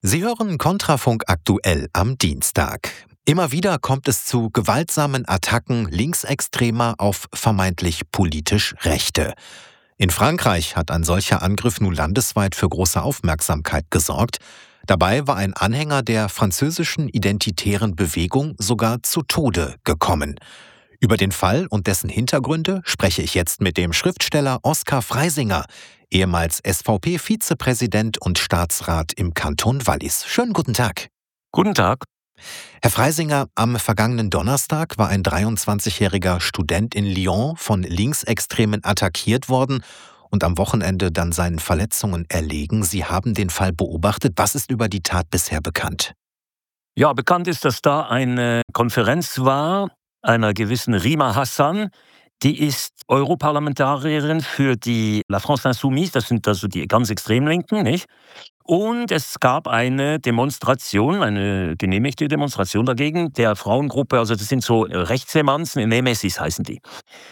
Sie hören Kontrafunk aktuell am Dienstag. Immer wieder kommt es zu gewaltsamen Attacken Linksextremer auf vermeintlich politisch Rechte. In Frankreich hat ein solcher Angriff nun landesweit für große Aufmerksamkeit gesorgt. Dabei war ein Anhänger der französischen identitären Bewegung sogar zu Tode gekommen. Über den Fall und dessen Hintergründe spreche ich jetzt mit dem Schriftsteller Oskar Freisinger, ehemals SVP-Vizepräsident und Staatsrat im Kanton Wallis. Schönen guten Tag. Guten Tag. Herr Freisinger, am vergangenen Donnerstag war ein 23-jähriger Student in Lyon von Linksextremen attackiert worden und am Wochenende dann seinen Verletzungen erlegen. Sie haben den Fall beobachtet. Was ist über die Tat bisher bekannt? Ja, bekannt ist, dass da eine Konferenz war einer gewissen Rima Hassan. Die ist Europarlamentarierin für die La France Insoumise, das sind also die ganz extrem Linken, nicht? Und es gab eine Demonstration, eine genehmigte Demonstration dagegen der Frauengruppe, also das sind so Rechtsemanzen, Nemesis heißen die.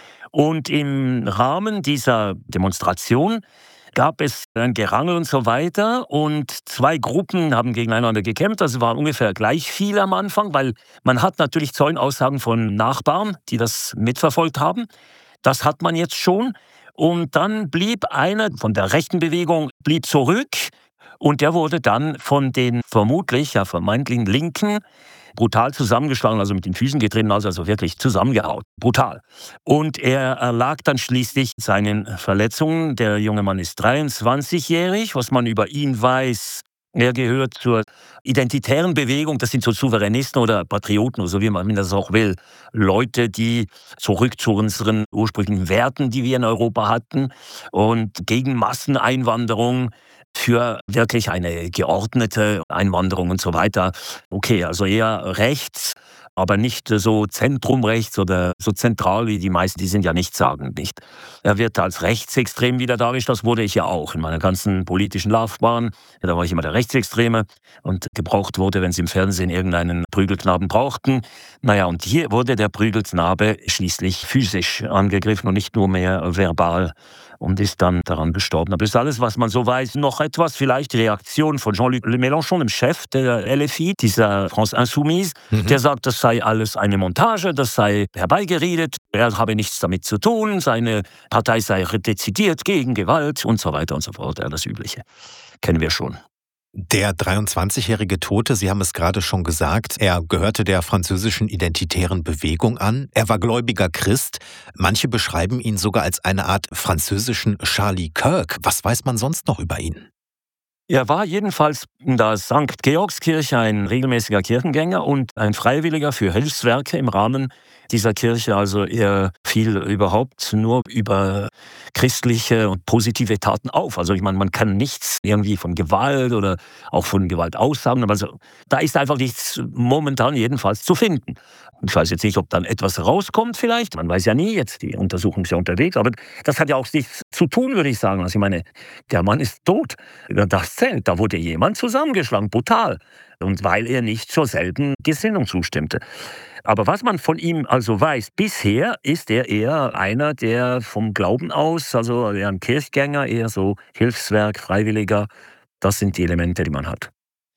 Und im Rahmen dieser Demonstration gab es ein Gerangel und so weiter und zwei Gruppen haben gegeneinander gekämpft. Also waren ungefähr gleich viele am Anfang, weil man hat natürlich Zeugenaussagen von Nachbarn, die das mitverfolgt haben. Das hat man jetzt schon. Und dann blieb einer von der rechten Bewegung blieb zurück und der wurde dann von den vermutlich, ja vermeintlichen Linken brutal zusammengeschlagen, also mit den Füßen getreten, also wirklich zusammengehauen. Brutal. Und er erlag dann schließlich seinen Verletzungen. Der junge Mann ist 23-jährig. Was man über ihn weiß, er gehört zur identitären Bewegung. Das sind so Souveränisten oder Patrioten, oder so wie man das auch will. Leute, die zurück zu unseren ursprünglichen Werten, die wir in Europa hatten und gegen Masseneinwanderung, für wirklich eine geordnete Einwanderung und so weiter. Okay, also eher rechts, aber nicht so zentrumrechts oder so zentral wie die meisten, die sind ja nichtssagend, nicht. Er wird als rechtsextrem wieder dargestellt, das wurde ich ja auch in meiner ganzen politischen Laufbahn. Ja, da war ich immer der Rechtsextreme und gebraucht wurde, wenn sie im Fernsehen irgendeinen Prügelknaben brauchten. Naja, und hier wurde der Prügelknabe schließlich physisch angegriffen und nicht nur mehr verbal und ist dann daran gestorben. Aber das ist alles, was man so weiß. Noch etwas, vielleicht die Reaktion von Jean-Luc Mélenchon, dem Chef der LFI, dieser France Insoumise, der sagt, das sei alles eine Montage, das sei herbeigeredet, er habe nichts damit zu tun, seine Partei sei dezidiert gegen Gewalt und so weiter und so fort. Ja, das Übliche kennen wir schon. Der 23-jährige Tote, Sie haben es gerade schon gesagt, er gehörte der französischen identitären Bewegung an. Er war gläubiger Christ. Manche beschreiben ihn sogar als eine Art französischen Charlie Kirk. Was weiß man sonst noch über ihn? Er war jedenfalls in der St. Georgskirche ein regelmäßiger Kirchengänger und ein Freiwilliger für Hilfswerke im Rahmen dieser Kirche. Also er fiel überhaupt nur über christliche und positive Taten auf. Also ich meine, man kann nichts irgendwie von Gewalt oder auch von Gewalt aussagen, aber also, da ist einfach nichts momentan jedenfalls zu finden. Ich weiß jetzt nicht, ob dann etwas rauskommt vielleicht. Man weiß ja nie, jetzt die Untersuchung ist ja unterwegs, aber das hat ja auch nichts zu tun, würde ich sagen. Also ich meine, der Mann ist tot. Das zählt. Da wurde jemand zusammengeschlagen, brutal. Und weil er nicht zur selben Gesinnung zustimmte. Aber was man von ihm also weiß, bisher ist er eher einer, der vom Glauben aus, also eher ein Kirchgänger, eher so Hilfswerk, Freiwilliger. Das sind die Elemente, die man hat.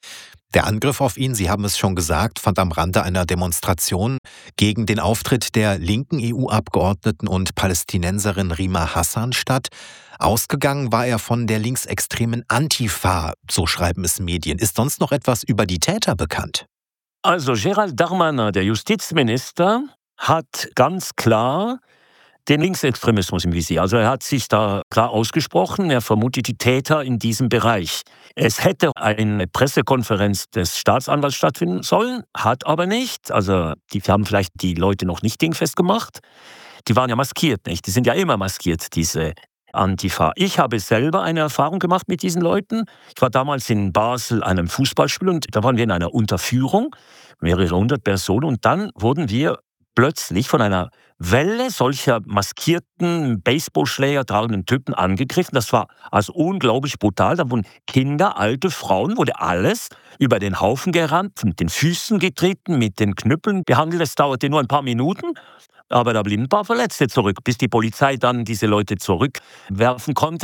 Der Angriff auf ihn, Sie haben es schon gesagt, fand am Rande einer Demonstration gegen den Auftritt der linken EU-Abgeordneten und Palästinenserin Rima Hassan statt. Ausgegangen war er von der linksextremen Antifa, so schreiben es Medien. Ist sonst noch etwas über die Täter bekannt? Also Gérald Darmanin, der Justizminister, hat ganz klar den Linksextremismus im Visier. Also er hat sich da klar ausgesprochen, er vermutet die Täter in diesem Bereich. Es hätte eine Pressekonferenz des Staatsanwalts stattfinden sollen, hat aber nicht. Also die haben vielleicht die Leute noch nicht dingfest gemacht. Die waren ja maskiert, nicht? Die sind ja immer maskiert, diese Antifa. Ich habe selber eine Erfahrung gemacht mit diesen Leuten. Ich war damals in Basel an einem Fußballspiel und da waren wir in einer Unterführung, mehrere hundert Personen, und dann wurden wir plötzlich von einer Welle solcher maskierten, Baseballschläger tragenden Typen angegriffen. Das war also unglaublich brutal. Da wurden Kinder, alte Frauen, wurde alles über den Haufen gerannt, mit den Füßen getreten, mit den Knüppeln behandelt. Es dauerte nur ein paar Minuten, aber da blieben ein paar Verletzte zurück, bis die Polizei dann diese Leute zurückwerfen konnte.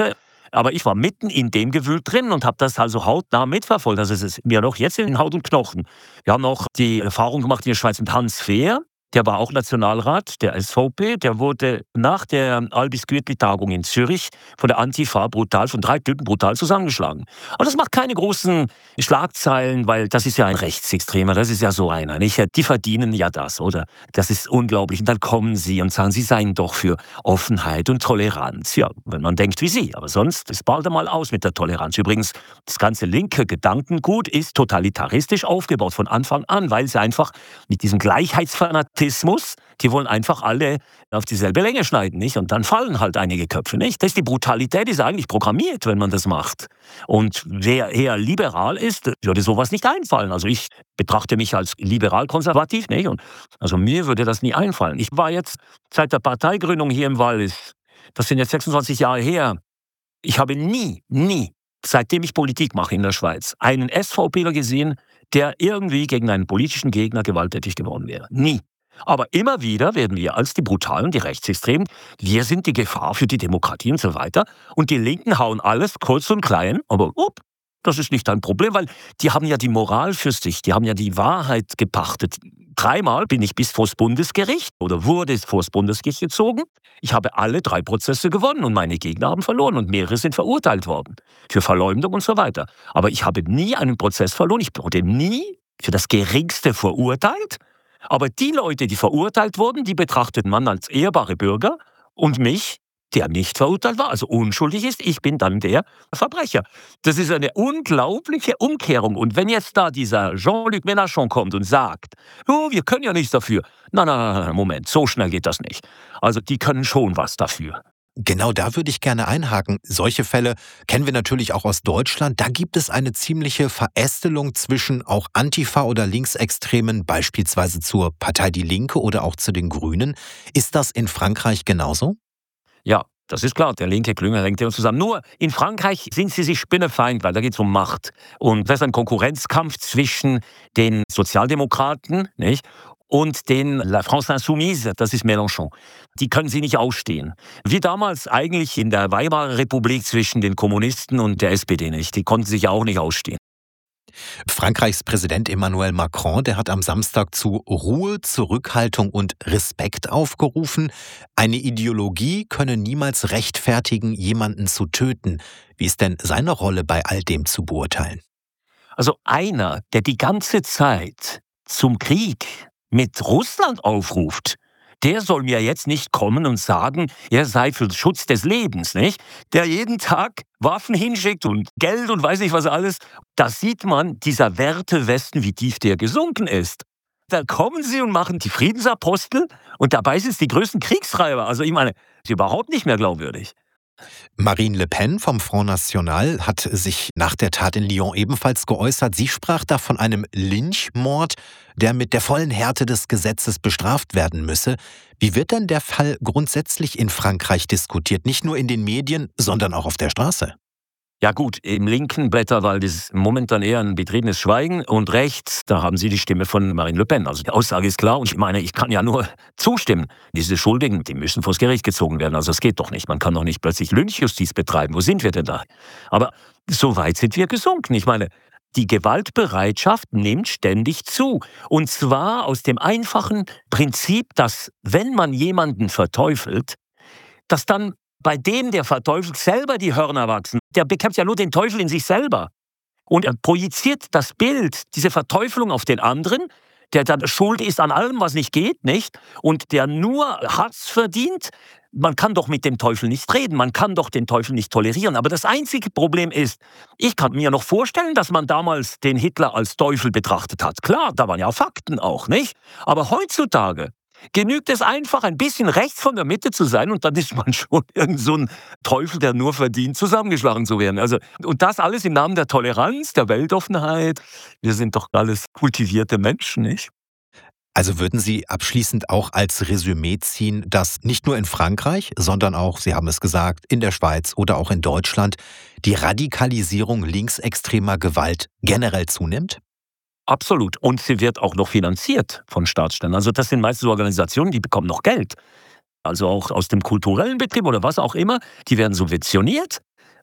Aber ich war mitten in dem Gewühl drin und habe das also hautnah mitverfolgt. Also es ist mir noch jetzt in Haut und Knochen. Wir haben noch die Erfahrung gemacht in der Schweiz mit Hans Fehr. Der war auch Nationalrat der SVP. Der wurde nach der Albis-Gütli-Tagung in Zürich von der Antifa von 3 Typen brutal zusammengeschlagen. Aber das macht keine großen Schlagzeilen, weil das ist ja ein Rechtsextremer, das ist ja so einer, nicht? Die verdienen ja das, oder? Das ist unglaublich. Und dann kommen sie und sagen, sie seien doch für Offenheit und Toleranz. Ja, wenn man denkt wie sie. Aber sonst ist bald einmal aus mit der Toleranz. Übrigens, das ganze linke Gedankengut ist totalitaristisch aufgebaut von Anfang an, weil sie einfach mit diesem Gleichheitsfanatismus, die wollen einfach alle auf dieselbe Länge schneiden, nicht? Und dann fallen halt einige Köpfe, nicht? Die Brutalität ist eigentlich programmiert, wenn man das macht. Und wer eher liberal ist, würde sowas nicht einfallen. Also ich betrachte mich als liberal-konservativ, nicht? Und also mir würde das nie einfallen. Ich war jetzt seit der Parteigründung hier im Wallis, das sind jetzt 26 Jahre her, ich habe nie, seitdem ich Politik mache in der Schweiz, einen SVPler gesehen, der irgendwie gegen einen politischen Gegner gewalttätig geworden wäre. Nie. Aber immer wieder werden wir als die Brutalen, die Rechtsextremen, wir sind die Gefahr für die Demokratie und so weiter. Und die Linken hauen alles kurz und klein, aber das ist nicht ein Problem, weil die haben ja die Moral für sich, die haben ja die Wahrheit gepachtet. 3-mal bin ich bis vors Bundesgericht oder wurde vors Bundesgericht gezogen. Ich habe alle 3 Prozesse gewonnen und meine Gegner haben verloren und mehrere sind verurteilt worden für Verleumdung und so weiter. Aber ich habe nie einen Prozess verloren, ich wurde nie für das Geringste verurteilt. Aber die Leute, die verurteilt wurden, die betrachtet man als ehrbare Bürger und mich, der nicht verurteilt war, also unschuldig ist, ich bin dann der Verbrecher. Das ist eine unglaubliche Umkehrung. Und wenn jetzt da dieser Jean-Luc Mélenchon kommt und sagt, oh, wir können ja nichts dafür. Nein, Moment, so schnell geht das nicht. Also die können schon was dafür. Genau da würde ich gerne einhaken. Solche Fälle kennen wir natürlich auch aus Deutschland. Da gibt es eine ziemliche Verästelung zwischen auch Antifa oder Linksextremen, beispielsweise zur Partei Die Linke oder auch zu den Grünen. Ist das in Frankreich genauso? Ja, das ist klar, der linke Klüngel hängt ja zusammen. Nur in Frankreich sind sie sich spinnefeind, weil da geht es um Macht. Und das ist ein Konkurrenzkampf zwischen den Sozialdemokraten, nicht? Und den La France Insoumise, das ist Mélenchon. Die können sie nicht ausstehen. Wie damals eigentlich in der Weimarer Republik zwischen den Kommunisten und der SPD nicht. Die konnten sich ja auch nicht ausstehen. Frankreichs Präsident Emmanuel Macron, der hat am Samstag zu Ruhe, Zurückhaltung und Respekt aufgerufen. Eine Ideologie könne niemals rechtfertigen, jemanden zu töten. Wie ist denn seine Rolle bei all dem zu beurteilen? Also einer, der die ganze Zeit zum Krieg mit Russland aufruft, der soll mir jetzt nicht kommen und sagen, er sei für den Schutz des Lebens, nicht? Der jeden Tag Waffen hinschickt und Geld und weiß nicht was alles. Da sieht man, dieser Wertewesten, wie tief der gesunken ist. Da kommen sie und machen die Friedensapostel und dabei sind es die größten Kriegstreiber. Also ich meine, ist überhaupt nicht mehr glaubwürdig. Marine Le Pen vom Front National hat sich nach der Tat in Lyon ebenfalls geäußert. Sie sprach da von einem Lynchmord, der mit der vollen Härte des Gesetzes bestraft werden müsse. Wie wird denn der Fall grundsätzlich in Frankreich diskutiert? Nicht nur in den Medien, sondern auch auf der Straße. Ja gut, im linken Blätterwald ist momentan eher ein betriebenes Schweigen und rechts, da haben Sie die Stimme von Marine Le Pen. Also die Aussage ist klar und ich meine, ich kann ja nur zustimmen. Diese Schuldigen, die müssen vors Gericht gezogen werden. Also es geht doch nicht. Man kann doch nicht plötzlich Lynchjustiz betreiben. Wo sind wir denn da? Aber so weit sind wir gesunken. Ich meine, die Gewaltbereitschaft nimmt ständig zu. Und zwar aus dem einfachen Prinzip, dass wenn man jemanden verteufelt, dass dann bei dem, der verteufelt, selber die Hörner wachsen. Der bekämpft ja nur den Teufel in sich selber. Und er projiziert das Bild, diese Verteufelung auf den anderen, der dann schuld ist an allem, was nicht geht, nicht? Und der nur Hass verdient. Man kann doch mit dem Teufel nicht reden, man kann doch den Teufel nicht tolerieren. Aber das einzige Problem ist, ich kann mir noch vorstellen, dass man damals den Hitler als Teufel betrachtet hat. Klar, da waren ja Fakten auch, nicht? Aber heutzutage genügt es einfach, ein bisschen rechts von der Mitte zu sein und dann ist man schon irgend so ein Teufel, der nur verdient, zusammengeschlagen zu werden. Also, und das alles im Namen der Toleranz, der Weltoffenheit. Wir sind doch alles kultivierte Menschen, nicht? Also würden Sie abschließend auch als Resümee ziehen, dass nicht nur in Frankreich, sondern auch, Sie haben es gesagt, in der Schweiz oder auch in Deutschland die Radikalisierung linksextremer Gewalt generell zunimmt? Absolut. Und sie wird auch noch finanziert von Staatsstellen. Also das sind meistens Organisationen, die bekommen noch Geld. Also auch aus dem kulturellen Betrieb oder was auch immer. Die werden subventioniert.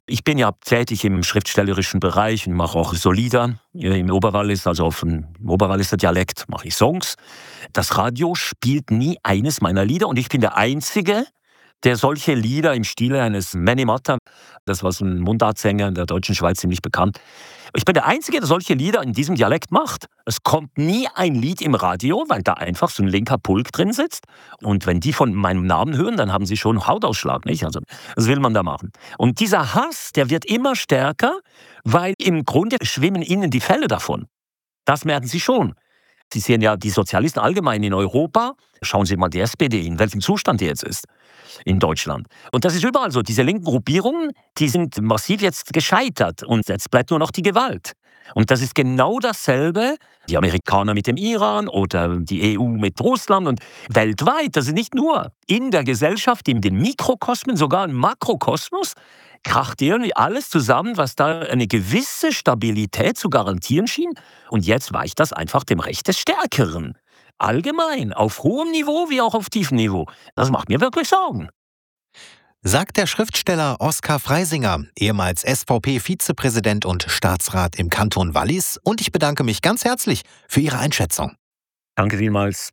Ich bin ja tätig im schriftstellerischen Bereich und mache auch so Lieder im Oberwallis, also auf dem Oberwalliser Dialekt mache ich Songs. Das Radio spielt nie eines meiner Lieder und ich bin der Einzige, der solche Lieder im Stile eines Many Matter, das war so ein Mundartsänger in der deutschen Schweiz ziemlich bekannt. Ich bin der Einzige, der solche Lieder in diesem Dialekt macht. Es kommt nie ein Lied im Radio, weil da einfach so ein linker Pulk drin sitzt. Und wenn die von meinem Namen hören, dann haben sie schon Hautausschlag, nicht? Also, was will man da machen? Und dieser Hass, der wird immer stärker, weil im Grunde schwimmen ihnen die Fälle davon. Das merken sie schon. Sie sehen ja die Sozialisten allgemein in Europa. Schauen Sie mal die SPD, in welchem Zustand die jetzt ist in Deutschland. Und das ist überall so. Diese linken Gruppierungen, die sind massiv jetzt gescheitert und jetzt bleibt nur noch die Gewalt. Und das ist genau dasselbe, die Amerikaner mit dem Iran oder die EU mit Russland und weltweit, das ist nicht nur in der Gesellschaft, in den Mikrokosmen, sogar im Makrokosmos, kracht irgendwie alles zusammen, was da eine gewisse Stabilität zu garantieren schien. Und jetzt weicht das einfach dem Recht des Stärkeren. Allgemein, auf hohem Niveau wie auch auf tiefem Niveau. Das macht mir wirklich Sorgen. Sagt der Schriftsteller Oskar Freisinger, ehemals SVP-Vizepräsident und Staatsrat im Kanton Wallis. Und ich bedanke mich ganz herzlich für Ihre Einschätzung. Danke vielmals.